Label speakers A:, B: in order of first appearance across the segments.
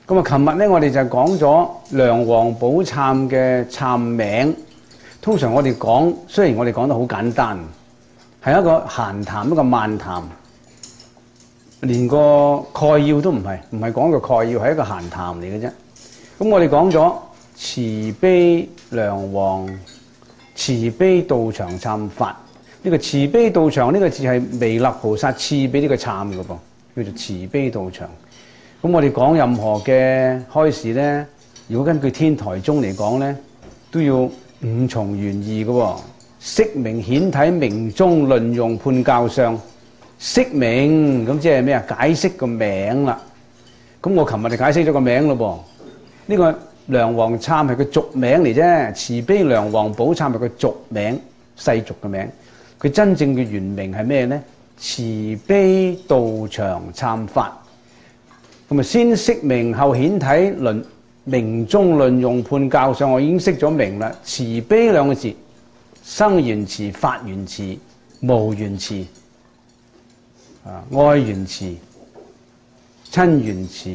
A: 咁啊，琴日咧我哋就講咗梁皇寶懺嘅懺名。通常我哋講，雖然我哋講得好簡單，係一個閒談，一個漫談，連個概要都唔係講個概要，係一個閒談嚟嘅啫。咁我哋講咗慈悲梁皇慈悲道場懺法。呢個慈悲道場呢個字係彌勒菩薩賜俾呢個懺嘅噃，叫做慈悲道場。咁我哋講任何嘅開示咧，如果根據天台宗嚟講咧，都要五重原義嘅喎。釋名顯體明宗論用判教相。釋名咁即係咩啊？解釋個名啦。咁我琴日就解釋咗個名咯噃。呢個梁皇懺係個俗名嚟啫，慈悲梁皇寶懺係個俗名，世俗嘅名。佢真正嘅原名係咩咧？慈悲道場懺法。咁啊，先釋名後顯體論明宗論用判教上，我已經釋咗名啦。慈悲兩個字，生緣慈、法緣慈、無緣慈、愛緣慈、親緣慈、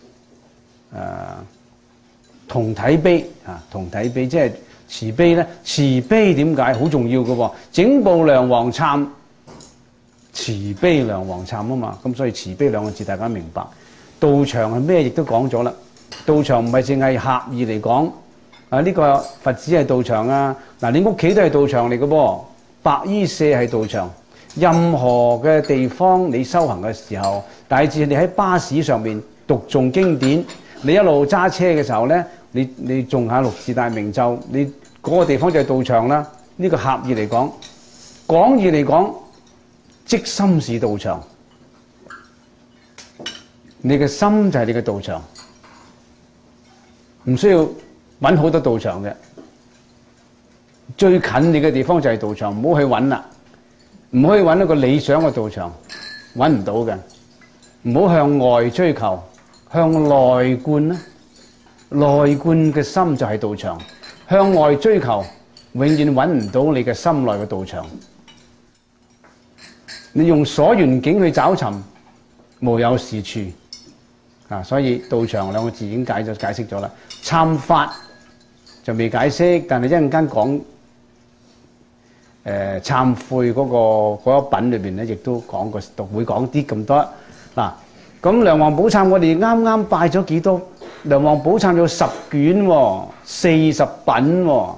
A: 同體悲同體悲即係慈悲咧。慈悲點解好重要嘅喎？整部梁皇懺慈悲梁皇懺啊嘛，咁所以慈悲兩個字大家明白。道場係咩？亦都講咗啦。道場唔係淨係狹義嚟講，呢個佛寺係道場啊。嗱，你屋企都係道場嚟嘅噃，白衣舍係道場。任何嘅地方你修行嘅時候，乃至你喺巴士上面讀誦經典，你一路揸車嘅時候咧，你誦下六字大明咒，你嗰個地方就係道場啦。呢個狹義嚟講，廣義嚟講，即心是道場。你嘅心就係你嘅道場，唔需要揾好多道場嘅。最近你嘅地方就係道場，唔好去揾啦，唔可以揾一個理想嘅道場，揾唔到嘅。唔好向外追求，向內觀啦。內觀嘅心就係道場，向外追求，永遠揾唔到你嘅心內嘅道場。你用所緣境去找尋，無有是處。所以道場兩個字已經解釋咗啦。懺法就未解釋，但係一陣間講懺悔嗰一品裏邊咧，亦都講過，會講啲咁多。嗱，咁梁皇寶懺我哋啱啱拜咗幾多？梁皇寶懺有10卷喎，40品喎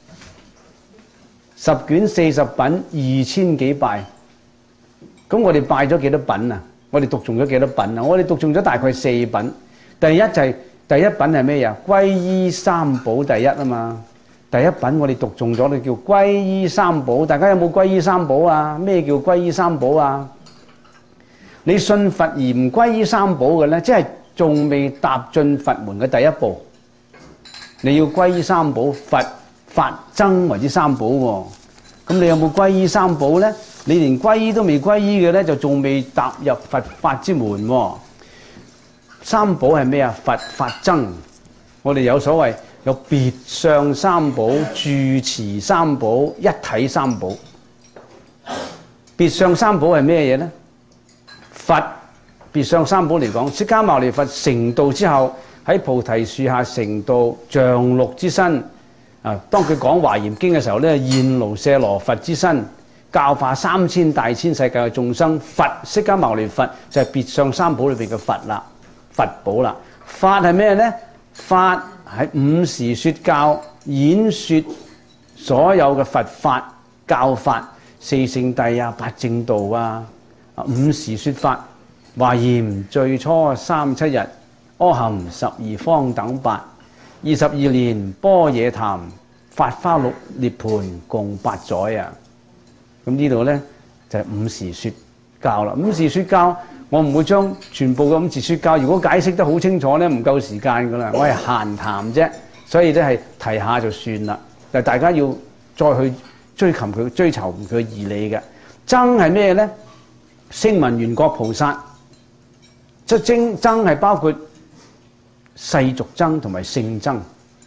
A: ，10卷40品2000幾拜。咁我哋拜咗幾多品啊？我哋讀誦咗幾多品啊？我哋讀誦咗大概4品。第一品係咩呀？皈依三寶第一啊嘛。第一品我哋讀誦咗，叫皈依三寶。大家有冇皈依三寶啊？咩叫皈依三寶啊？你信佛而唔皈依三寶嘅咧，即係仲未踏進佛門嘅第一步。你要皈依三寶，佛法僧為之三寶喎。咁你有冇皈依三寶咧？你連皈依都未皈依嘅咧，就仲未踏入佛法之門喎。三寶係咩啊？佛法僧。我哋有所謂有別相三寶、住持三寶、一體三寶。別相三寶係咩嘢咧？佛別相三寶嚟講，釋迦牟尼佛成道之後，喺菩提樹下成道，象鹿之身。當佢講華嚴經嘅時候咧，現盧舍羅佛之身，教化3000大千世界嘅眾生。佛釋迦牟尼佛就係別相三寶裏邊嘅佛啦，佛寶啦。法係咩咧？法係5時說教，演說所有嘅佛法教法，四聖諦啊、八正道啊，5時說法。華嚴最初37日，阿含12方等8。22年般若談，法華6涅槃共8載啊！咁呢度咧就係5時說教啦。5時說教，我唔會將全部嘅5時說教，如果解釋得好清楚咧，唔夠時間噶啦。我係閒談啫，所以咧係提下就算啦。但係大家要再去追求佢嘅義理嘅。僧係咩咧？聲聞緣覺菩薩，即係僧係包括世俗僧同埋聖僧。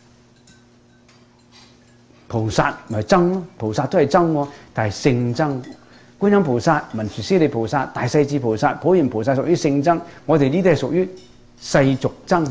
A: 菩薩咪僧咯，菩薩都係僧喎，但係聖僧。觀音菩薩、文殊師利菩薩、大勢至菩薩、普賢菩薩屬於聖僧，我哋呢啲係屬於世俗僧。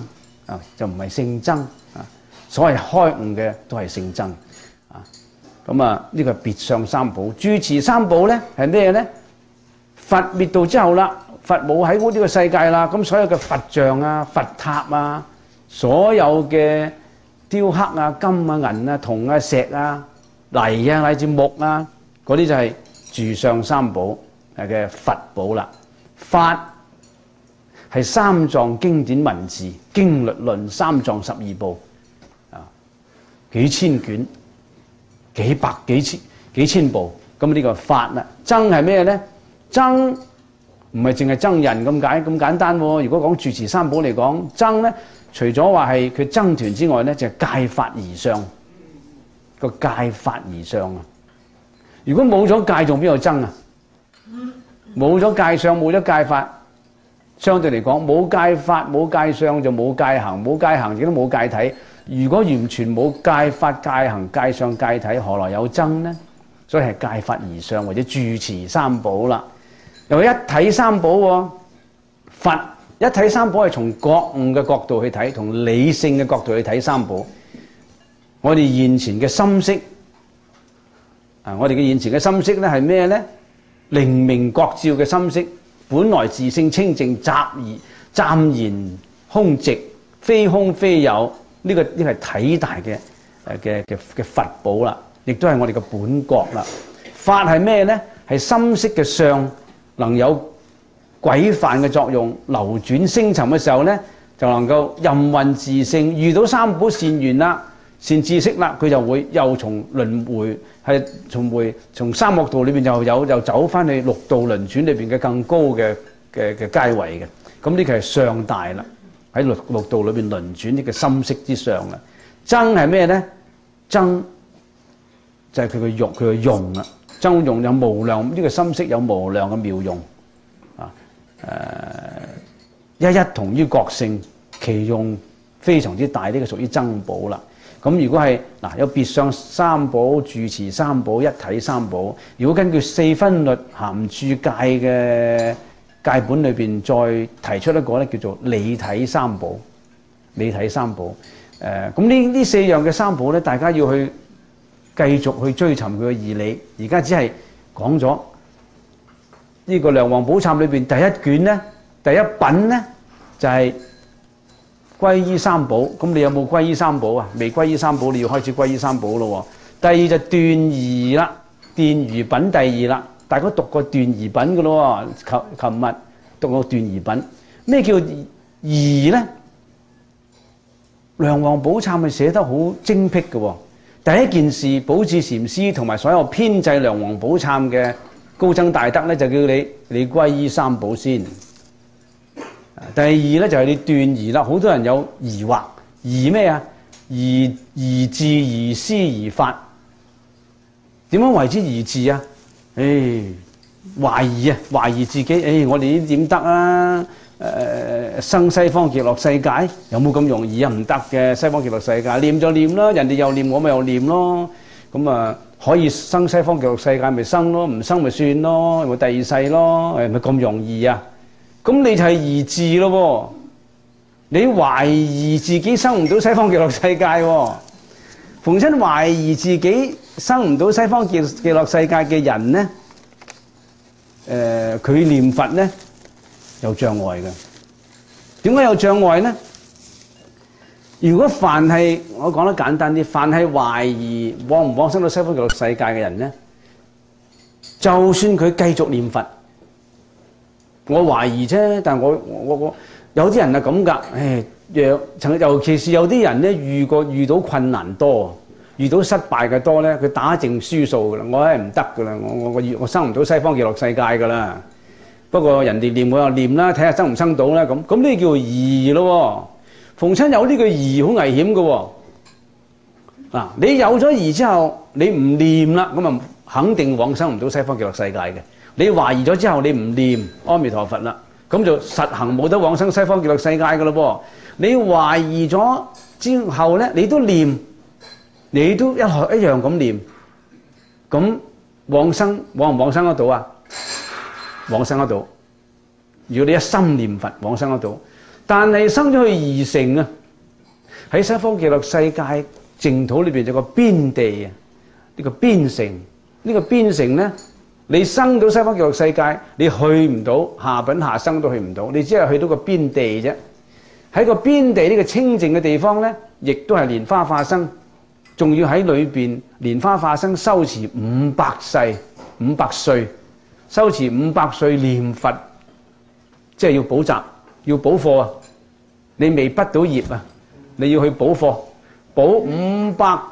A: 啊，就唔係聖僧啊。所謂開悟嘅都係聖僧啊。咁啊，呢個係別相三寶。住持三寶咧係咩咧？佛滅度之後啦，佛冇喺呢個世界啦，咁所有嘅佛像啊、佛塔啊、所有嘅雕刻啊、金啊、銀啊、銅啊、石啊、泥啊，乃至木啊，嗰啲就係住相三寶嘅佛寶啦。法係三藏經典文字、經律論、三藏12部啊，幾千卷、幾百幾千部。咁呢個法啦。僧係咩咧？僧唔係淨係僧人咁簡單喎。如果講住持三寶嚟講，僧咧除咗話係佢僧團之外咧，就係戒法儀相。個戒法儀相啊！如果冇咗戒，仲邊有僧啊？冇咗戒相，冇咗戒法，相對嚟講，冇戒法、冇戒相就冇戒行，冇戒行亦都冇戒體。如果完全冇戒法、戒行、戒相、戒體，何來有僧呢？所以係戒法儀相或者住持三寶啦。又一體三寶喎，佛一體三寶係從覺悟嘅角度去睇，同理性嘅角度去睇三寶。我哋現前嘅心識啊，我哋嘅現前嘅心識咧係咩咧？靈明覺照嘅心識，本來自性清淨，湛然空寂，非空非有。呢個係體大嘅佛寶啦，亦都係我哋嘅本覺啦。法係咩咧？係心識嘅相，能有軌範嘅作用，流轉升沉嘅時候咧，就能夠任運自性。遇到三寶善緣啦、善知識啦，佢就會又從輪迴係從三惡道裏邊又走翻去六道輪轉裏邊嘅更高嘅階位嘅。咁呢個係相大啦，喺六道裏邊輪轉呢個心識之上啦。僧係咩咧？僧就係佢嘅用啦。僧用有無量，呢個心識有無量嘅妙用啊！一同於覺性，其用非常之大，呢個屬於僧寶啦。咁如果係有別相三寶、住持三寶、一體三寶。如果根據四分律涵注戒嘅戒本裏邊再提出一個咧，叫做理體三寶。理體三寶，咁呢四樣嘅三寶咧，大家要去繼續去追尋佢嘅義理。而家只係講咗呢個《梁皇寶懺》裏邊第一卷咧，第一品咧就係皈依三寶。咁你有冇皈依三寶啊？未皈依三寶，你要開始皈依三寶咯。第二就斷疑啦，斷疑品第二啦。大家讀過斷疑品嘅咯，琴日讀過斷疑品。咩叫疑咧？《梁皇寶懺》係寫得好精闢嘅。第一件事，寶智禪師同埋所有編製《梁皇寶懺》嘅高僧大德咧，就叫你皈依三寶先。第二咧就係你斷疑啦。好多人有疑惑，疑咩啊？疑智、疑師、疑法。點樣為之疑智啊？懷疑啊，懷疑自己。我哋呢點得啊？生西方極樂世界有冇咁容易啊？唔得嘅。西方極樂世界念就念啦，人哋又念，我咪又念咯。咁啊，可以生西方極樂世界咪生咯，唔生咪算咯，咪第二世咯。咪咁容易啊？咁你就係疑智咯。你懷疑自己生唔到西方極樂世界喎。逢親懷疑自己生唔到西方極樂世界嘅人咧，佢念佛咧有障礙嘅。點解有障礙咧？如果凡係我講得簡單啲，凡係懷疑往唔往生到西方極樂世界嘅人咧，就算佢繼續念佛，我懷疑啫，但係我有啲人係咁噶，尤其是有啲人咧遇到困難多，遇到失敗嘅多咧，佢打正輸數噶啦，我係唔得噶啦，我生唔到西方極樂世界噶啦。不過人哋念我又念啦，睇下生唔生到啦。咁呢叫疑咯。逢親有呢個疑好危險噶。嗱，你有咗疑之後，你唔念啦，咁啊肯定往生唔到西方極樂世界嘅。你懷疑咗之後，你唔念阿彌陀佛啦，咁就實行冇得往生西方極樂世界噶咯噃。你懷疑咗之後咧，你都念，你都一樣咁念，咁往唔往生得到啊？往生得到。如果你一心念佛，往生得到。但係生咗去疑城啊， 喺西方極樂世界淨土裏邊有個邊地啊，呢個邊城，呢個邊城咧，你生到西方極樂世界，你去唔到下品下生都去唔到，你只係去到個邊地啫。喺個邊地呢個清淨嘅地方咧，亦都係蓮花化生，仲要喺裏邊蓮花化生修持500世500歲，修持500歲念佛，即係要補習，要補課啊！你未畢到業啊，你要去補課，補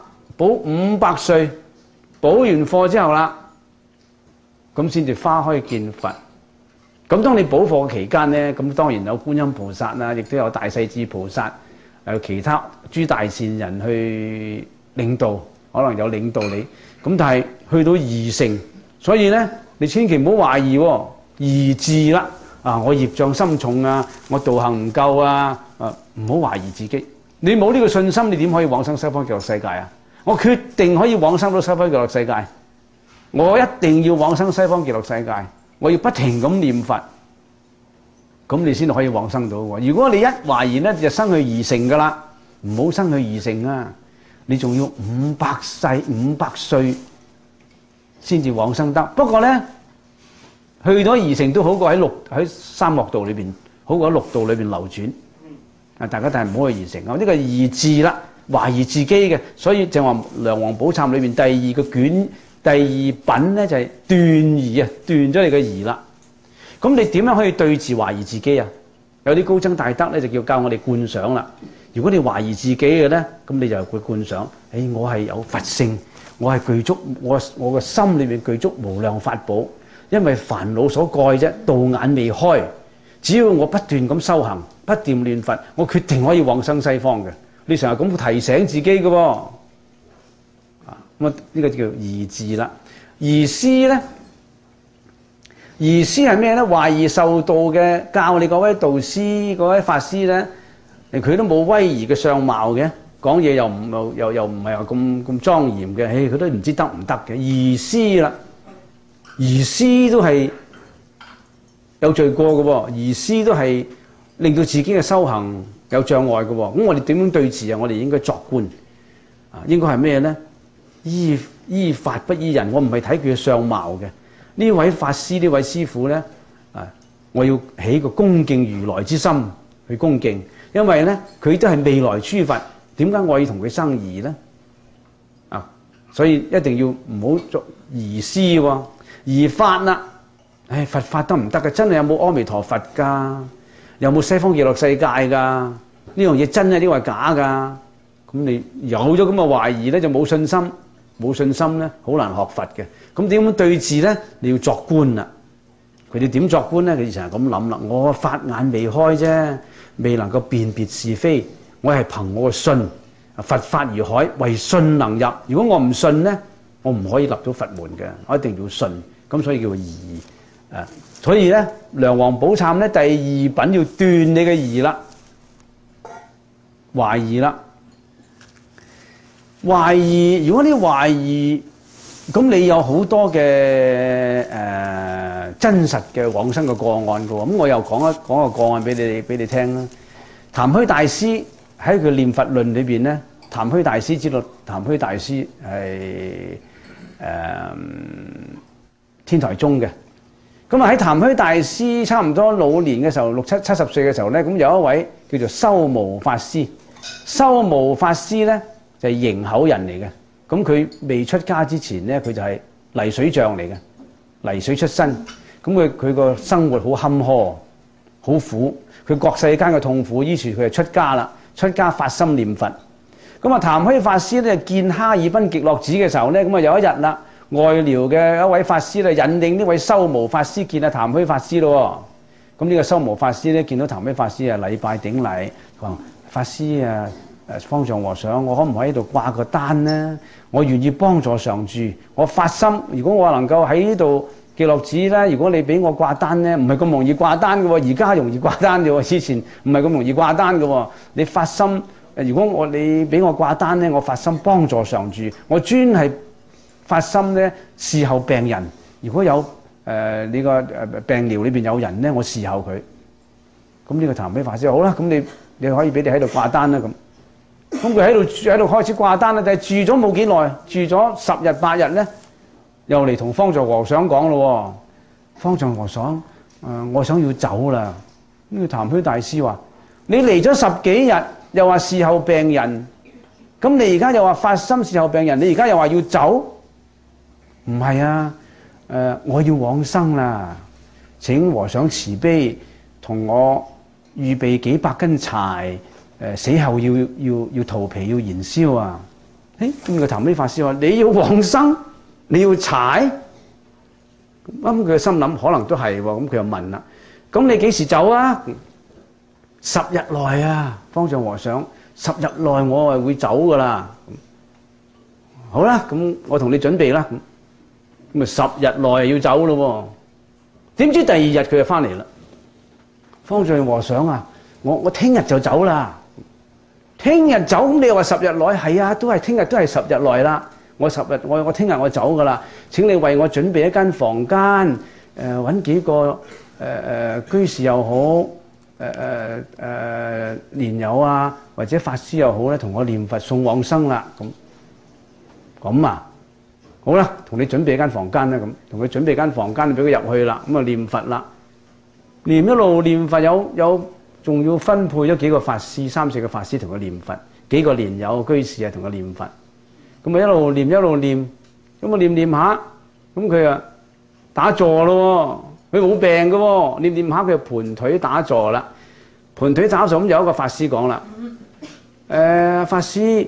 A: 500歲，補完課之後啦，咁先至花開見佛。咁當你補課嘅期間咧，咁當然有觀音菩薩啦，亦都有大勢至菩薩，有其他諸大善人去領導，可能有領導你。咁但係去到二乘，所以咧你千祈唔好懷疑喎，疑字啦。啊！我業障深重啊，我道行唔夠啊！唔好懷疑自己。你冇呢個信心，你點可以往生西方極樂世界啊？我決定可以往生到西方極樂世界，我一定要往生西方極樂世界，我要不停咁念佛，咁你先可以往生到喎。如果你一懷疑咧，就生去二乘噶啦，唔好生去二乘啊！你仲要500歲先至往生得。不過咧，去咗二乘都好過喺三惡道裏邊，好過喺六道裏邊流轉。啊，大家但係唔好去二乘啊！呢個疑字啦，懷疑自己嘅，所以正話《梁皇寶懺》裏邊第二個卷第二品咧就係斷疑啊，斷咗你嘅疑啦。咁你點樣可以對治懷疑自己啊？有啲高僧大德咧就叫教我哋觀想啦。如果你懷疑自己嘅咧，咁你就會觀想，我係有佛性，我係具足我個心裏面具足無量法寶。因為煩惱所蓋啫，道眼未開。只要我不斷咁修行，不斷念佛，我決定可以往生西方嘅。你成日咁提醒自己嘅喎，咁呢個叫疑字啦。疑師咧，疑師係咩咧？懷疑受道嘅教你嗰位導師、嗰位法師咧，佢都冇威儀嘅相貌嘅，講嘢又唔係話咁莊嚴嘅，佢都唔知得唔得嘅。疑師啦。疑師都係有罪過嘅喎，疑師都係令到自己嘅修行有障礙嘅喎。咁我哋點樣對治啊？我哋應該作觀啊，應該係咩咧？依法不依人。我唔係睇佢嘅相貌嘅。呢位法師呢位師傅咧啊，我要起個恭敬如來之心去恭敬，因為咧佢都係未來諸佛，點解我要同佢生疑咧？啊，所以一定要唔好作疑師喎。而法啦，佛法得唔得嘅？真係有冇阿彌陀佛㗎？有冇西方極樂世界㗎？呢樣嘢真係，呢個係假㗎？咁你有咗咁嘅懷疑咧，就冇信心，冇信心咧，好難學佛嘅。咁點樣對治咧？你要作觀啦。佢哋點作觀咧？佢成日咁諗啦。我法眼未開啫，未能夠辨別是非。我係憑我嘅信，佛法如海，唯信能入。如果我唔信咧，我唔可以立到佛門嘅。我一定要信。咁所以叫疑啊，所以咧《梁皇寶懺》咧第二品要斷你嘅疑啦，懷疑啦，懷疑。如果你懷疑，咁你有好多嘅真實嘅往生嘅個案嘅喎。咁我又講個個案俾你聽啦。倓虛大師喺佢念佛論裏邊咧，倓虛大師知道倓虛大師係天台宗嘅。咁啊喺倓虛大師差唔多老年嘅時候，60、70歲嘅時候咧，咁有一位叫做修無法師。修無法師咧就係營口人嚟嘅。咁佢未出家之前咧，佢就係泥水匠嚟嘅，泥水出身。咁佢個生活好坎坷，好苦。佢覺世間嘅痛苦，於是佢就出家啦。出家發心念佛。咁啊，倓虛法師咧見哈爾濱極樂寺嘅時候咧，咁啊有一日啦。外寮嘅一位法師咧，引領呢位修無法師見阿倓虛法師咯。咁呢個修無法師咧，見到倓虛法師啊，禮拜頂禮，話法師啊，方丈和尚，我可唔可以喺度掛個單呢？我願意幫助常住，我發心。如果我能夠喺呢度極樂寺咧，如果你俾我掛單咧，唔係咁容易掛單嘅喎，而家容易掛單嘅喎，之前唔係咁容易掛單嘅喎。你發心，如果你俾我掛單咧，我發心幫助常住，我專係。發心咧侍候病人，如果有呢個病療裏邊有人咧，我侍候佢。咁呢個倓虛法師好啦，咁你可以俾你喺度掛單啦咁。 咁佢喺度開始掛單啦，但係住咗冇幾耐，住咗10日8日咧，又嚟同方丈和尚講咯。方丈和尚，我想要走啦。呢個倓虛大師話：你嚟咗10幾日，又話侍候病人，咁你而家又話發心侍候病人，你而家又話要走？唔係啊，我要往生啦！請和尚慈悲，同我預備幾百根柴，死後要荼毗要燃燒啊！咁個倓虛法師話：你要往生，你要柴？咁佢心諗可能都係喎，咁佢又問啦：咁你幾時走啊？10日內啊，方丈和尚，10日內我係會走噶啦。好啦，咁我同你準備啦。咁咪10日內要走咯。點知第2日佢就翻嚟啦。方丈和尚啊，我聽日就走啦。聽日走，咁你又話10日內？係啊，都係聽日都係10日內啦。我聽日我走噶啦。請你為我準備一間房間，揾幾個居士又好，蓮友啊，或者法師又好咧，同我念佛送往生啦。咁啊，好啦，同你準備一間房間啦。咁同佢準備間房間，俾佢入去啦。咁啊念佛啦，一路念佛，仲要分配咗幾個法師，3、4個法師同佢念佛，幾個蓮友居士啊同佢念佛。咁啊一路念，咁啊念下，咁佢啊打坐咯。佢冇病嘅喎，念下佢就盤腿打坐啦。盤腿打坐，咁有一個法師講啦：法師，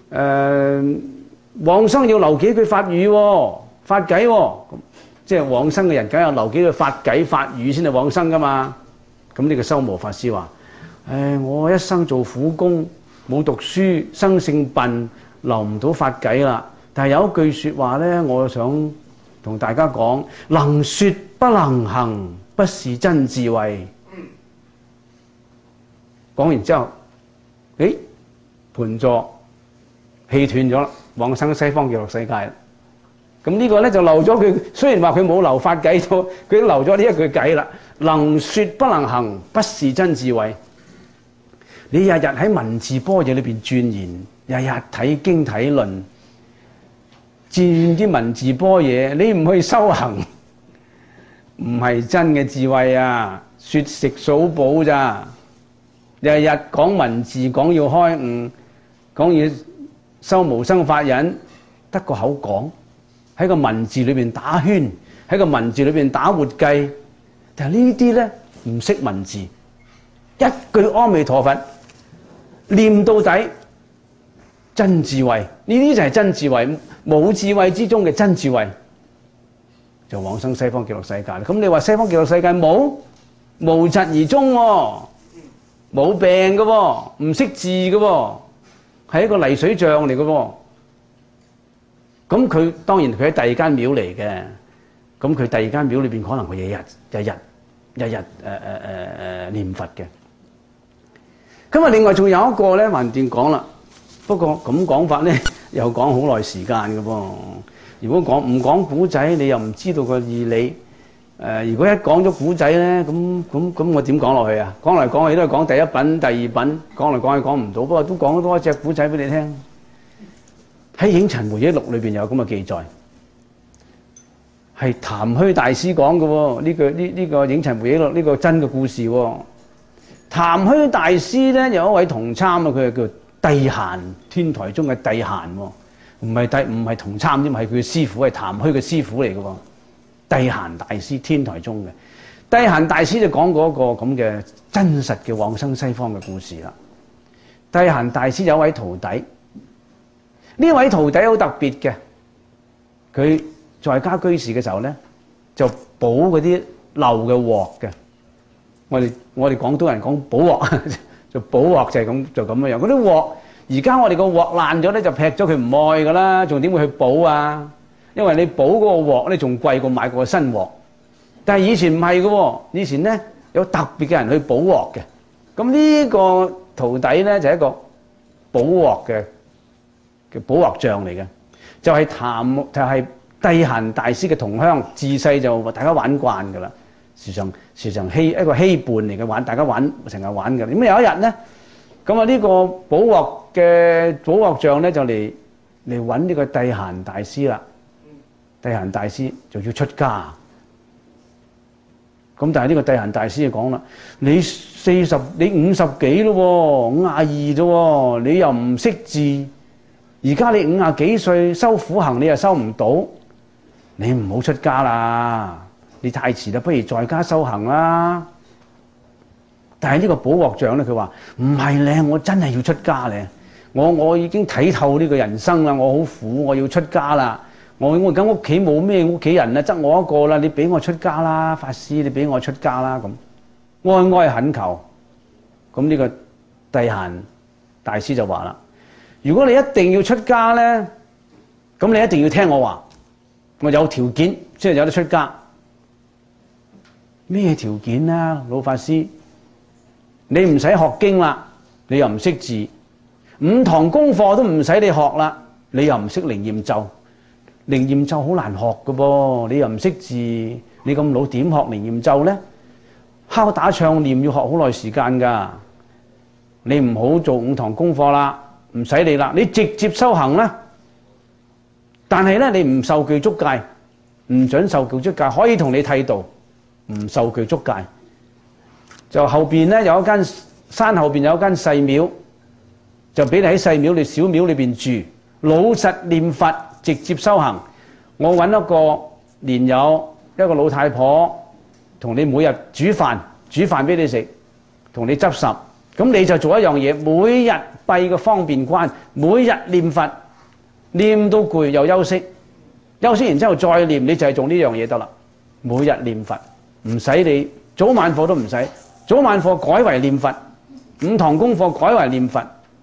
A: 往生要留幾句法語法偈喎。即係往生嘅人梗係留幾句法偈法語先係往生噶嘛。咁呢個修無法師話：我一生做苦工，冇讀書，生性笨，留唔到法偈啦。但係有一句説話咧，我想同大家講：能説不能行，不是真智慧。講完之後，盤坐氣斷咗啦，往生西方極樂世界啦。咁呢個咧就留咗佢，雖然話佢冇留法偈咗，佢都留咗呢一句偈啦。能説不能行，不是真智慧。你日日喺文字般若裏邊鑽研，日日睇經睇論，鑽啲文字般若，你唔去修行，唔係真嘅智慧啊！説食數寶咋？日日講文字，講要開悟，講要修無生法忍，得個口講，喺個文字裏邊打圈，喺個文字裏邊打活計。但係呢啲咧唔識文字，一句阿彌陀佛念到底，真智慧。呢啲就係真智慧，冇智慧之中嘅真智慧，就往生西方極樂世界啦。咁你話西方極樂世界無疾而終喎，冇病嘅喎，唔識字嘅喎，係一個泥水像嚟嘅喎。咁佢當然佢喺第二間廟嚟嘅，咁佢第二間廟裏邊可能佢日日念佛嘅。咁啊，另外仲有一個咧，橫掂講啦。不過咁講法咧，又講好耐時間嘅噃。如果唔講古仔，你又唔知道個義理。如果一講咗古仔咧，咁我點講落去啊？講嚟講去都係講第一品、第二品，講嚟講去講唔到。不過都講多一隻古仔俾你聽。喺《影塵回憶錄》裏邊有咁嘅記載，係倓虛大師講嘅喎。呢個《影塵回憶錄》呢個真嘅故事喎。倓虛大師咧有一位同參啊，佢係叫帝閑，天台宗嘅帝閑喎，唔係同參添，係佢嘅師傅，係倓虛嘅師傅嚟嘅喎。帝閑大師，天台宗嘅帝閑大師就講過一個咁嘅真實嘅往生西方嘅故事啦。帝閑大師有一位徒弟，呢位徒弟好特別嘅，佢在家居士嘅時候咧，就補嗰啲漏嘅鑊嘅。我哋廣東人講補鑊，就補鑊就係咁樣樣。嗰啲鑊而家我哋個鑊爛咗咧，就劈咗佢唔愛噶啦，仲點會去補啊？因為你補嗰個鑊咧，仲貴過買個新鑊。但係以前唔係嘅喎，以前咧有特別嘅人去補鑊嘅。咁呢個徒弟咧就係一個補鑊嘅補鑊匠嚟嘅，就係帝閑大師嘅同鄉，自細就大家玩慣噶啦。時常一個稀伴嚟嘅玩，大家玩成日玩嘅。咁有一日咧， 咁啊呢個補鑊像咧就嚟揾呢個諦閑大師啦。諦閑大師就要出家。咁但係呢個諦閑大師就講啦：你50幾咯喎，52啫喎，你又唔識字，而家你50幾歲修苦行，你又修唔到，你唔好出家啦，你太遲啦，不如在家修行啦。但係呢個補鑊像咧，佢話唔係咧，我真係要出家咧，我已經睇透呢個人生啦，我好苦，我要出家啦。我而家屋企冇咩屋企人啦，得我一個啦，你俾我出家啦，法師，你俾我出家啦，咁哀哀懇求。咁呢個諦閑大師就話啦：如果你一定要出家咧，咁你一定要聽我話，我有條件先係有得出家。咩條件啊，老法師？你唔使學經啦，你又唔識字，5堂功課都唔使你學啦，你又唔識靈驗咒。靈驗咒好難學㗎噃，你又唔識字，你咁老點學靈驗咒咧？敲打唱念要學好耐時間㗎。你唔好做5堂功課啦，唔使你啦，你直接修行啦。但係咧，你唔受具足戒，唔准受具足戒，可以同你剃度，唔受具足戒。就後邊咧有一間山後邊有一間細廟，就俾你喺細廟裏小廟裏邊住，老實念佛，直接修行。我揾一個蓮友，一個老太婆，同你每日煮飯俾你食，同你執拾。咁你就做一樣嘢，每日閉個方便關，每日念佛，念到攰又休息，休息完之後再念，你就係做呢樣嘢得啦。每日念佛，唔使你早晚課都唔使。早晚課改為念佛，5堂功課改為念佛。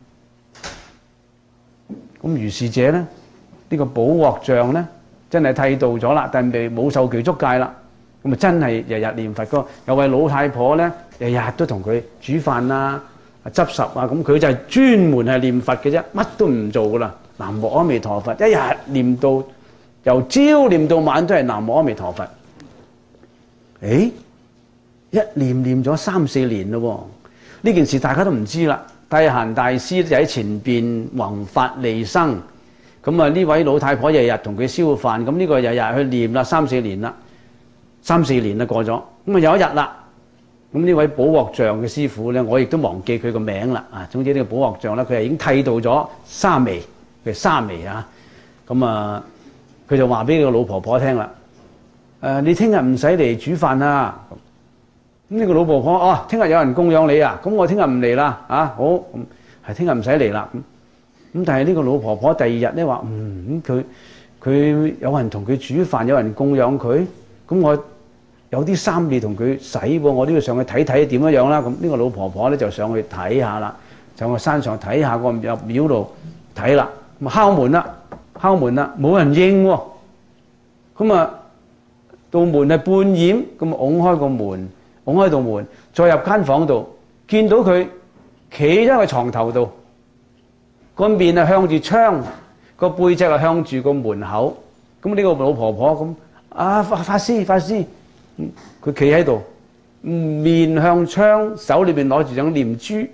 A: 咁如是者咧，呢個補鑊像咧，真係剃度咗啦，但係冇受具足戒啦。咁啊真係日日念佛個，有位老太婆咧，日日都同佢煮飯啊、執拾啊，咁佢就係專門係念佛嘅啫，乜都唔做噶啦。南無阿彌陀佛，一日念到由朝念到晚都係南無阿彌陀佛。誒？一念咗3、4年咯，呢件事大家都唔知啦。諦閑大師就喺前邊弘法利生，咁啊呢位老太婆日日同佢燒飯，咁呢個日日去念啦，3、4年啦，3、4年啦過咗，咁啊有一日啦，咁呢位補鑊像嘅師傅咧，我亦都忘記佢個名啦，啊，總之呢個補鑊像咧，佢係已經剃度咗沙彌，佢係沙彌啊，咁啊佢就話俾個老婆婆聽啦，你聽日唔使嚟煮飯啦。咁呢個老婆婆聽日有人供養你啊，咁我聽日唔嚟啦，好，係聽日唔使嚟啦。咁但係呢個老婆婆第2日咧話，佢有人同佢煮飯，有人供養佢，咁我有啲衫未同佢洗喎，我都要上去睇睇點樣啦。咁呢個老婆婆咧就上去睇下啦，上去山上睇下個入廟度睇啦，咁敲門啦，冇人應喎。咁啊，道門係半掩，咁拱開個門。拱開道門，再入間房度，見到佢企喺個床頭度，個面係向住窗，個背脊係向住個門口。咁呢個老婆婆咁法師，佢企喺度，面向窗，手裏邊攞住張念珠，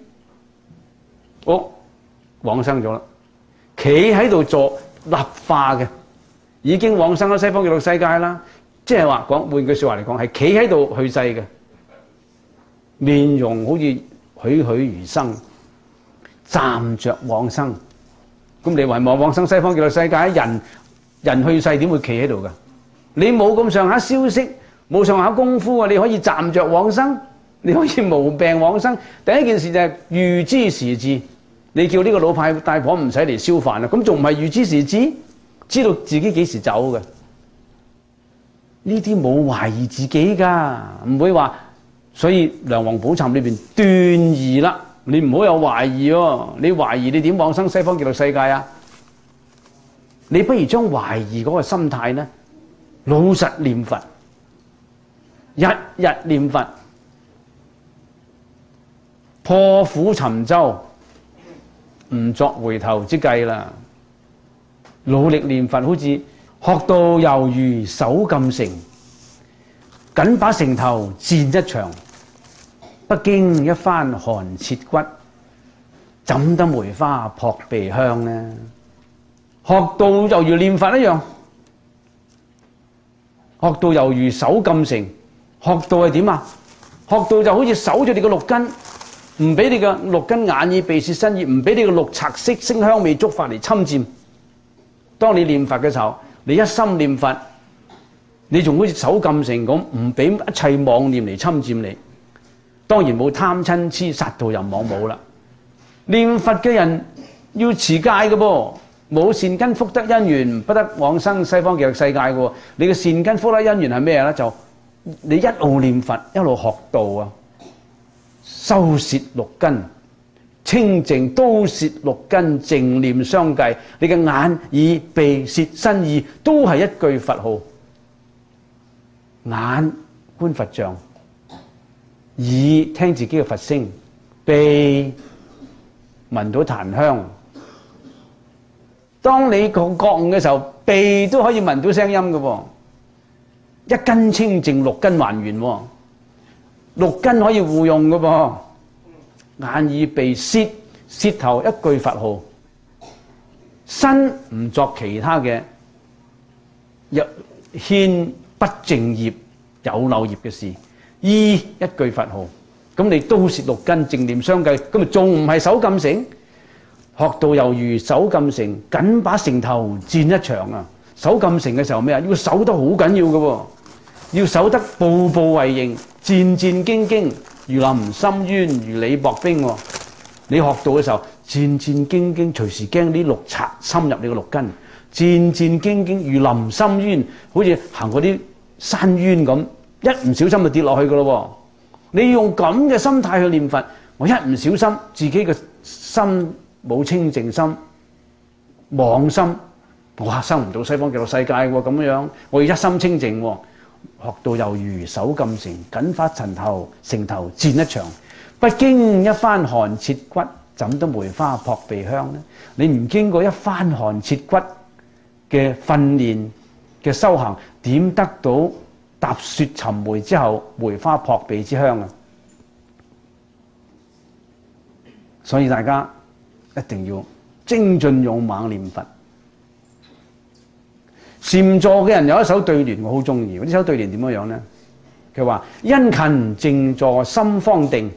A: 往生咗啦。企喺度做立化嘅，已經往生咗西方極樂世界啦。即係話講，換句說話嚟講，係企喺度去世嘅。面容好似栩栩如生，站着往生。咁你話往生西方極樂世界，人去世點會企喺度㗎？你冇咁上下消息，冇上下功夫啊！你可以站着往生，你可以無病往生。第一件事就係預知時至，你叫呢個老太婆唔使嚟燒飯啦，咁仲唔係預知時至？知道自己幾時走嘅？呢啲冇懷疑自己㗎，唔會話。所以《梁皇寶懺》裏邊斷疑啦，你唔好有懷疑喎。你懷疑你點往生西方極樂世界啊？你不如將懷疑嗰個心態咧，老實念佛，日日念佛，破釜沉舟，唔作回頭之計啦。努力念佛，好似學到猶如手禁繩。緊把繩頭戰一場，不經一番寒徹骨。 怎得梅花撲鼻香呢？學道猶如念佛一樣，學道猶如守禁城。學道係點啊？學道就好似守住你個六根，唔俾你個六根眼耳鼻舌身意，唔俾你個六賊色聲香味觸法嚟侵佔。當你念佛嘅時候，你一心念佛，你仲好似守禁城咁，唔俾一切妄念嚟侵佔你。當然冇貪嗔痴殺盜淫妄冇啦。念佛嘅人要持戒嘅噃，冇善根福德因緣不得往生西方極樂世界嘅。你嘅善根福德因緣係咩咧？就你一路念佛一路學道啊，修攝六根清淨，都攝六根淨念相繼。你嘅眼耳鼻舌身意都係一句佛號，眼觀佛像，耳聽自己嘅佛聲，鼻聞到檀香。當你覺悟嘅時候，鼻都可以聞到聲音嘅喎。一根清淨，六根還原喎。六根可以互用嘅噃。眼耳鼻舌，舌頭一句佛號，身唔作其他嘅牽不正業有漏業嘅事，意一句佛號，咁你都攝六根淨念相繼，咁咪仲唔係守禁城？學道猶如守禁城，緊把城頭戰一場啊！守禁城嘅時候咩啊？要守得好緊要嘅喎，要守得步步為營，戰戰兢兢，如臨深淵，如履薄冰喎。你學道嘅時候，戰戰兢兢，隨時驚啲六賊深入你個六根，戰戰兢兢，如臨深淵，好似行嗰啲山淵咁，一唔小心就跌落去嘅咯喎。你用咁嘅心態去念佛，我一唔小心自己嘅心冇清淨心，妄心，哇，生唔到西方極樂世界喎，咁樣我要一心清淨喎。學道猶如守禁城，緊把城頭戰一場，不經一番寒徹骨，怎得梅花撲鼻香呢？你唔經過一番寒徹骨嘅訓練嘅修行，點得到踏雪尋梅之後梅花撲鼻之香啊？所以大家一定要精進勇猛念佛。禪坐嘅人有一首對聯我好中意，呢首對聯點樣呢？佢話：殷勤靜坐心方定，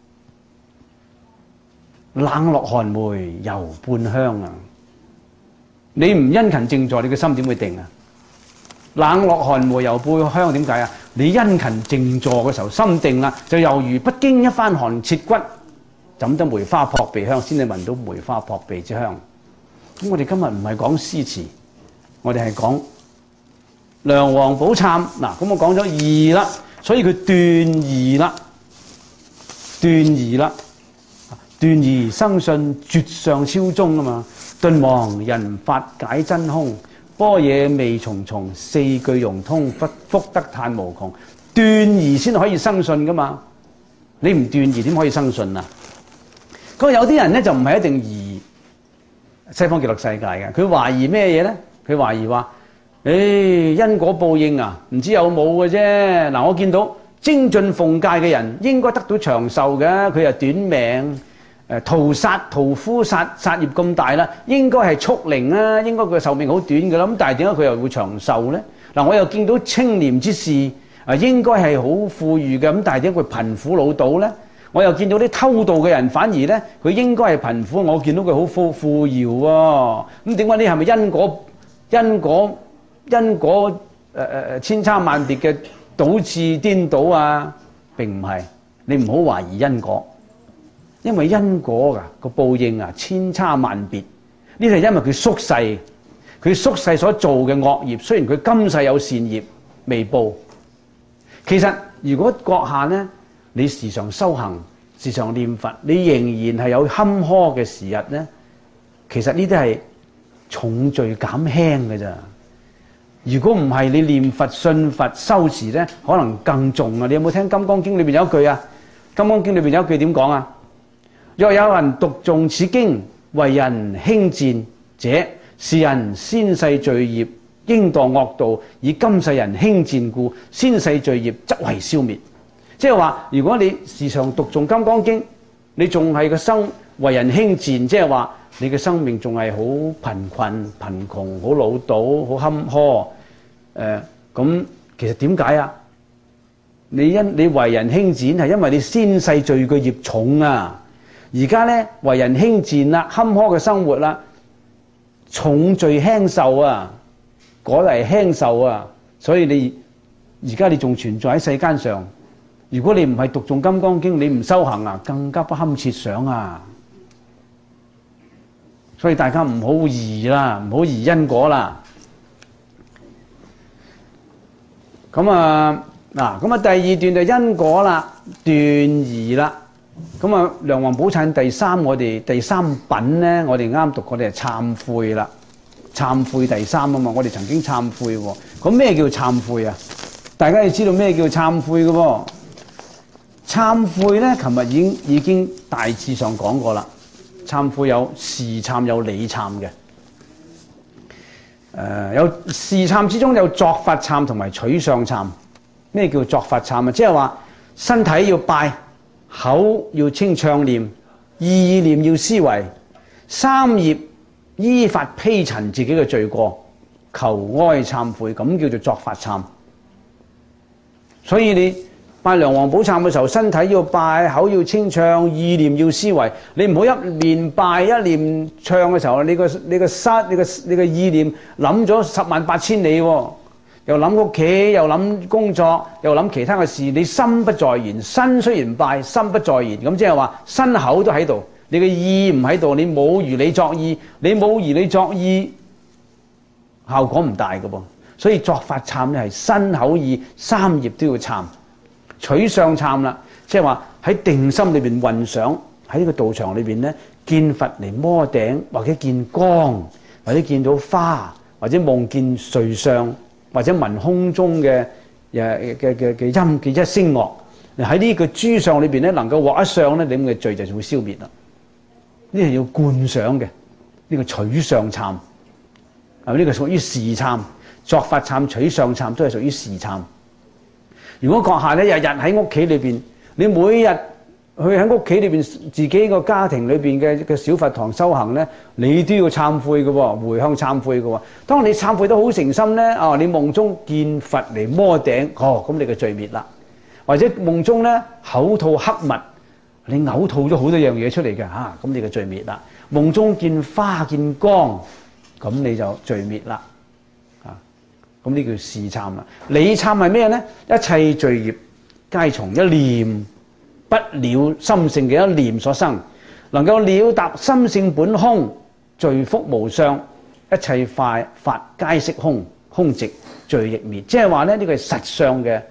A: 冷落寒梅油半香啊！你唔殷勤靜坐，你嘅心點會定啊？冷落寒梅油半香點解啊？你殷勤靜坐嘅時候心定啦，就猶如不經一番寒徹骨，怎得梅花撲鼻香？先至聞到梅花撲鼻之香。咁我哋今日唔係講詩詞，我哋係講梁皇寶懺嗱。咁我講咗義啦，所以佢斷義啦，斷義啦，斷義生信絕上超宗啊嘛。頓忘人法解真空，般若味重重，四句融通，福德嘆無窮。斷義先可以生信噶嘛，你唔斷義點可以生信啊？咁有啲人咧就唔係一定疑西方極樂世界嘅，佢懷疑咩嘢咧？佢懷疑話：因果報應啊，唔知有冇嘅啫。嗱，我見到精進奉戒嘅人應該得到長壽嘅，佢又短命。屠夫殺業咁大啦，應該係畜靈啦，應該佢壽命好短嘅啦。咁但係點解佢又會長壽咧？嗱，我又見到清廉之士應該係好富裕嘅，咁但係點解佢貧苦潦倒咧？我又見到啲偷盜嘅人，反而咧佢應該係貧苦，我見到佢好富饒喎。咁點解呢？係咪因果千差萬別嘅倒置顛倒啊？並唔係，你唔好懷疑因果，因為因果個報應啊千差萬別。呢係因為佢宿世所做嘅惡業，雖然佢今世有善業未報，其實如果閣下呢，你時常修行，時常念佛，你仍然係有坎坷嘅時日呢，其實呢啲係重罪減輕嘅咋。如果唔係你念佛信佛修持呢，可能更重啊！你有冇聽《金剛經》裏邊有一句啊？《金剛經》裏邊有一句點講啊？若有人讀誦此經，為人輕賤者，是人先世罪業應墮惡道，以今世人輕賤故，先世罪業則為消滅。即係話，如果你時常讀誦《金剛經》，你仲係個生， 為人輕賤，即係話你嘅生命仲係好貧困、貧窮、好潦倒、好坎坷。咁其實點解啊？你為人輕賤係因為你先世罪嘅業重啊！而家咧為人輕賤啦，坎坷嘅生活啦，重罪輕受啊，改為輕受啊！所以你而家你仲存在喺世間上，如果你唔係讀誦金剛經，你唔修行啊，更加不堪設想啊！所以大家唔好疑啦，唔好疑因果啦。咁啊第二段就因果啦，斷疑啦。咁啊，梁皇寶懺我哋第三品咧，我哋啱讀過，我哋係懺悔啦。懺悔第三啊嘛，我哋曾經懺悔喎。咁咩叫懺悔啊？大家要知道咩叫懺悔嘅喎？懺悔咧，琴日已經大致上講過啦。懺悔有事懺有理懺嘅。有事懺之中有作法懺同埋取相懺。咩叫作法懺啊？即係話身體要拜，口要稱唱念，意念要思維，三業依法披陳自己嘅罪過，求哀懺悔，咁叫做作法懺。所以你拜梁皇寶懺嘅時候，身體要拜，口要稱唱，意念要思維。你唔好一面拜一面唱嘅時候，你個意念諗咗10萬8千里喎。又諗屋企，又諗工作，又諗其他嘅事，你心不在焉。身雖然拜，心不在焉，咁即係話身口都喺度，你嘅意唔喺度，你冇如理作意，你冇如理作意，效果唔大嘅噃。所以作法懺咧係身口意三業都要懺。取相懺啦，即係話喺定心裏邊運想，喺呢個道場裏邊咧，見佛嚟摩頂，或者見光，或者見到花，或者夢見瑞相，或者聞空中嘅音嘅一聲樂，喺呢個諸相裏邊咧，能夠獲一相咧，你咁嘅罪就會消滅啦。呢係要觀想嘅，呢個取相懺，係咪呢個屬於事懺？作法懺、取相懺都係屬於事懺。如果閣下咧日日喺屋企裏邊，你每日去喺屋企裏邊自己個家庭裏邊嘅小佛堂修行咧，你都要懺悔嘅喎，回向懺悔嘅喎。當你懺悔得好誠心咧，你夢中見佛嚟摩頂，咁你嘅罪滅啦。或者夢中咧口吐黑蜜，你嘔吐咗好多樣嘢出嚟嘅，咁你嘅罪滅啦。夢中見花見光，咁你就罪滅啦。咁呢叫事懺啦。理懺係咩咧？一切罪業皆從一念不了心性嘅一念所生，能夠了達心性本空，罪福無相，一切法皆悉空，空寂，罪亦滅。即係話咧，呢個係實相嘅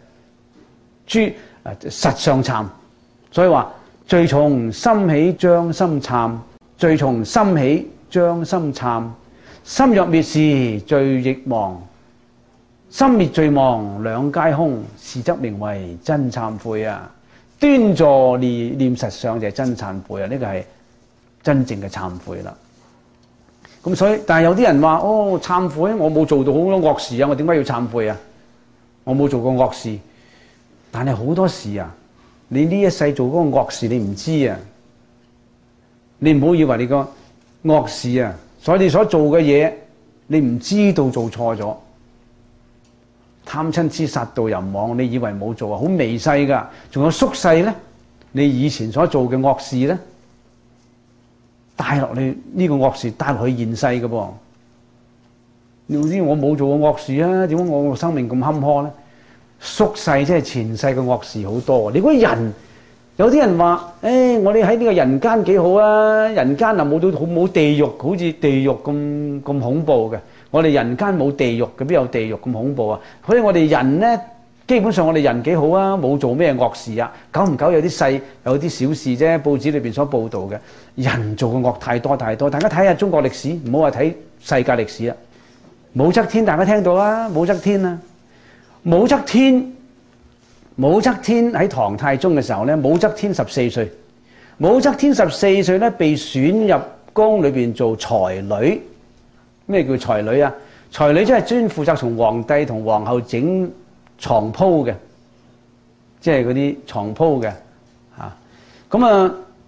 A: 實相懺。所以話罪從心起將心懺，罪從心起將心懺，心若滅時罪亦亡，心滅罪亡兩皆空，是則名為真懺悔啊！端坐念實相就係真懺悔啊！呢個係真正嘅懺悔啦。咁所以，但係有啲人話：懺悔，我冇做到好多惡事啊！我點解要懺悔啊？我冇做過惡事，但係好多時啊，你呢一世做嗰個惡事，你唔知啊！你唔好以為你個惡事啊，所以你所做嘅嘢，你唔知道做錯咗。貪嗔痴殺盜淫妄，你以為冇做啊？好微細噶，仲有宿世咧。你以前所做嘅惡事咧，帶落去呢個惡事帶落去現世嘅噃。你知我冇做過惡事啊？點解我生命咁坎坷咧？宿世即係前世嘅惡事好多。你估人有啲人話：我哋喺呢個人間幾好啊！人間啊冇地獄，好似地獄咁恐怖嘅。我哋人間冇地獄嘅，邊有地獄咁恐怖啊？所以我哋人咧，基本上我哋人幾好啊，冇做咩惡事啊。久唔久有啲細有啲小事啫，報紙裏邊所報導嘅。人做嘅惡太多太多，大家睇下中國歷史，唔好話睇世界歷史啦。武則天大家聽到啦，武則天啊，武則天喺唐太宗嘅時候咧，武則天14歲，武則天14歲咧被選入宮裏邊做才女。咩叫才女啊？才女即係專負責同皇帝同皇后整床鋪嘅，即係嗰啲床鋪嘅嚇。咁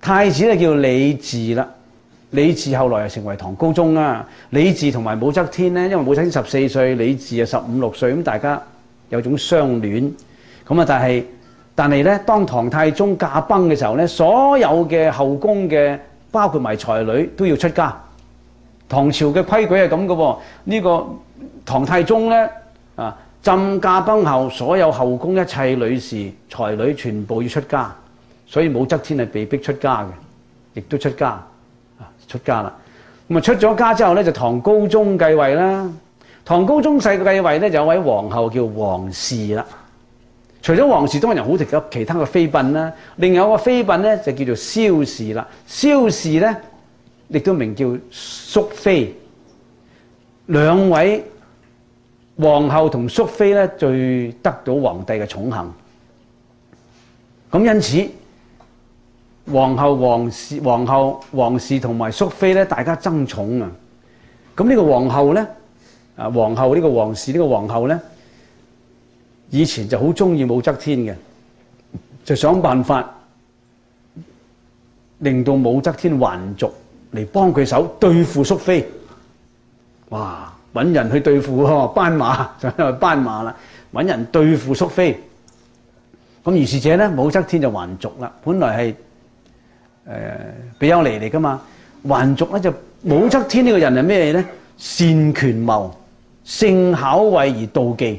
A: 太子咧叫李治啦。李治後來又成為唐高宗啦。李治同埋武則天咧，因為武則天14歲，李治啊15、16歲，咁大家有種相戀。咁啊，但係咧，當唐太宗駕崩嘅時候咧，所有嘅後宮嘅，包括埋才女都要出家。唐朝嘅規矩係咁嘅喎。呢個唐太宗咧啊，朕駕崩後，所有後宮一切女士才女全部要出家，所以武則天係被逼出家嘅，亦都出家。出家啦，咁啊出咗家之後咧，就唐高宗繼位啦。唐高宗繼位咧，就有位皇后叫王氏啦。除咗王氏，當然好有其他嘅妃嬪啦。另有一個妃嬪咧，就叫做蕭氏啦。蕭氏咧，亦都名叫淑妃。兩位皇后同淑妃咧，最得到皇帝嘅寵幸。咁因此，皇后、王氏同埋淑妃咧，大家爭寵啊！咁呢個皇后咧，皇后呢個王氏呢個皇后咧，以前就好中意武則天嘅，就想辦法令到武則天還俗嚟幫佢手對付淑妃。哇！揾人去對付斑馬，就係斑馬啦，揾人對付淑妃。咁於是者咧，武則天就還俗啦。本來係比丘尼嚟噶嘛，還俗咧就武則天呢個人係咩咧？善權謀，性巧慧而妒忌，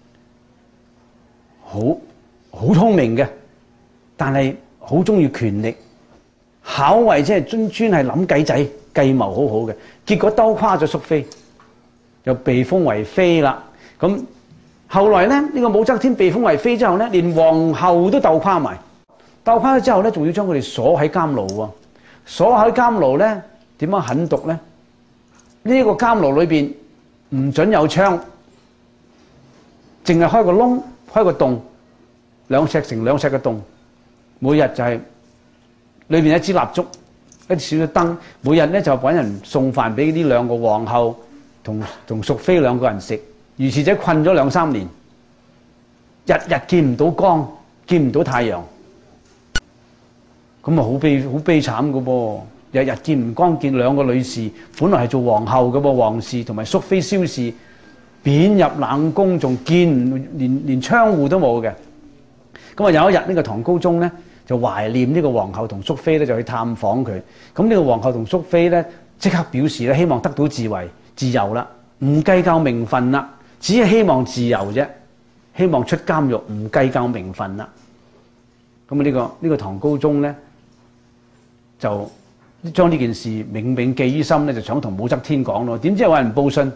A: 好聰明嘅，但係好中意權力，巧慧即係專係諗計仔，計謀好好嘅，結果兜垮咗淑妃，又被封為妃啦。咁後來咧，呢個武則天被封為妃之後咧，連皇后都鬥垮埋。鬥垮咗之後咧，仲要將佢哋鎖喺監牢喎。鎖喺監牢咧，點樣狠毒咧？呢個監牢裏邊唔准有窗，淨係開個窿，開個洞，2尺乘2尺嘅洞。每日就係裏邊一支蠟燭，一少少燈。每日咧就揾人送飯俾呢兩個皇后同淑妃兩個人食。如是者困咗2、3年，日日見唔到光，見唔到太陽。咁啊，好悲慘噶噃！日日見唔光，見兩個女士，本來係做皇后嘅噃，王氏同埋淑妃蕭氏，貶入冷宮，仲見唔連窗戶都冇嘅。咁啊，有一日呢個唐高宗咧就懷念呢個皇后同淑妃咧，就去探訪佢。咁呢個皇后同淑妃咧即刻表示咧，希望得到自由啦，唔計較名分啦，只係希望自由啫，希望出監獄，唔計較名分啦。咁啊，呢個唐高宗咧，就將呢件事銘銘記於心咧，就想同武則天講咯。點知有人報信，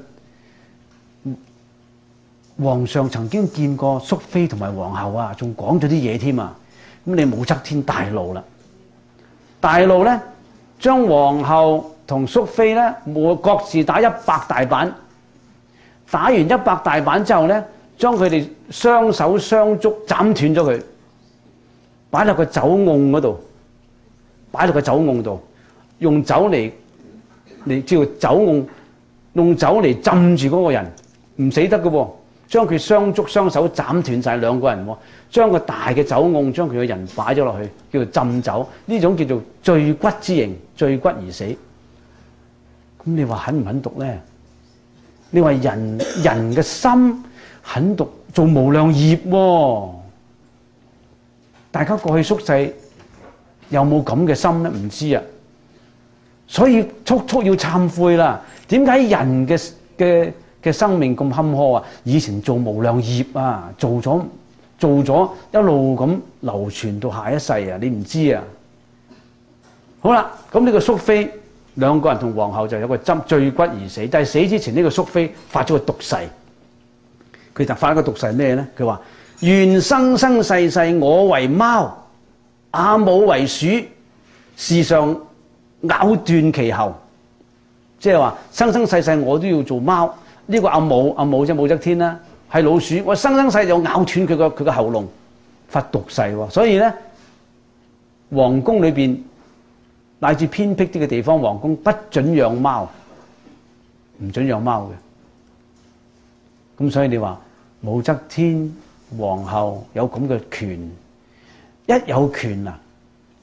A: 皇上曾經見過淑妃同埋皇后啊，仲講咗啲嘢添啊。咁你武則天大怒啦，大怒咧，將皇后同淑妃咧，各自打100大板。打完100大板之後咧，將佢哋雙手雙足斬斷咗佢，擺落個酒甕嗰度。擺落個酒甕度，用酒嚟叫酒甕，用酒嚟浸住嗰個人，唔死得嘅喎。將佢雙足雙手斬斷晒兩個人喎，將個大嘅酒甕將佢個人擺咗落去，叫做浸酒。呢種叫做墜骨之刑，墜骨而死。咁你話狠唔狠毒咧？你話人嘅心狠毒，做無量業喎。大家過去宿世有冇咁嘅心咧？唔知啊，所以速要懺悔啦。點解人嘅生命咁坎坷啊？以前做無量業啊，做咗一路咁流傳到下一世啊，你唔知啊。好啦，咁呢個淑妃兩個人同皇后就有個墜骨而死。但係死之前，呢個淑妃發咗個毒誓，佢就發一個毒誓咩咧？佢話：願生生世世我為貓，阿母為鼠，時常咬斷其喉。即係話生生世世我都要做貓。呢個阿母即係武則天啦，係老鼠，我生生世世就咬斷佢個喉嚨，發毒誓喎。所以咧，皇宮裏邊乃至偏僻啲嘅地方，皇宮不准養貓，唔准養貓嘅。咁所以你話武則天皇后有咁嘅權，一有權啊，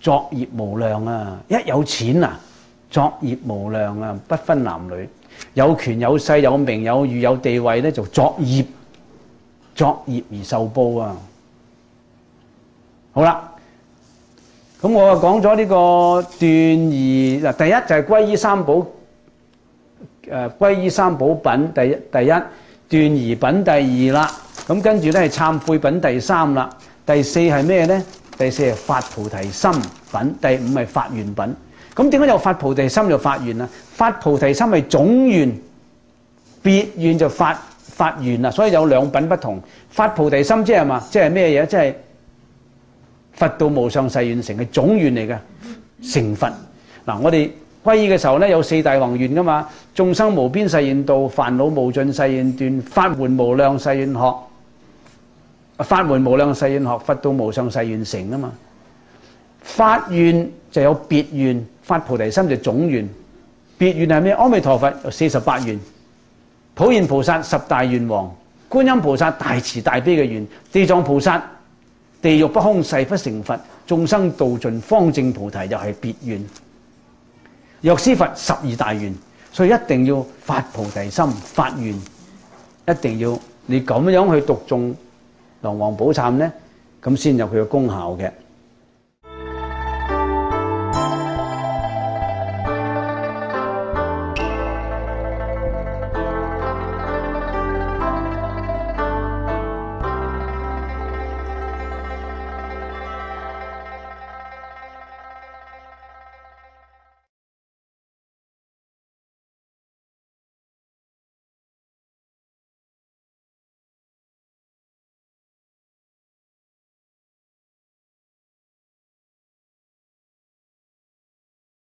A: 作業無量啊！一有錢啊，作業無量啊，不分男女，有權有勢有名有譽有地位咧，就作業而受報啊！好啦，咁我講咗呢個斷疑嗱，第一就係歸依三寶，歸依三寶品第一，斷疑品第二啦。咁跟住咧係懺悔品第三啦。第四係咩咧？第四係發菩提心品，第五係發願品。咁點解又發菩提心又發願啊？發菩提心係總願，別願就發願啦。所以有兩品不同。發菩提心即係嘛？即係咩嘢？即係佛道無上誓願成嘅總願嚟嘅，成佛。嗱，我哋皈依嘅時候咧，有四大宏願噶嘛，眾生無邊誓願度，煩惱無盡誓願斷，法門無量誓願學，法門無量誓願學，佛道無上誓願成啊嘛。發願就有別願，發菩提心就總願。別願係咩？阿彌陀佛有48願，普賢菩薩10大願王，觀音菩薩大慈大悲嘅願，地藏菩薩地獄不空誓不成佛，眾生度盡方證菩提又係別願。藥師佛12大願，所以一定要發菩提心發願，一定要你咁樣去讀誦《龍王寶懺》咧，咁先有佢嘅功效嘅。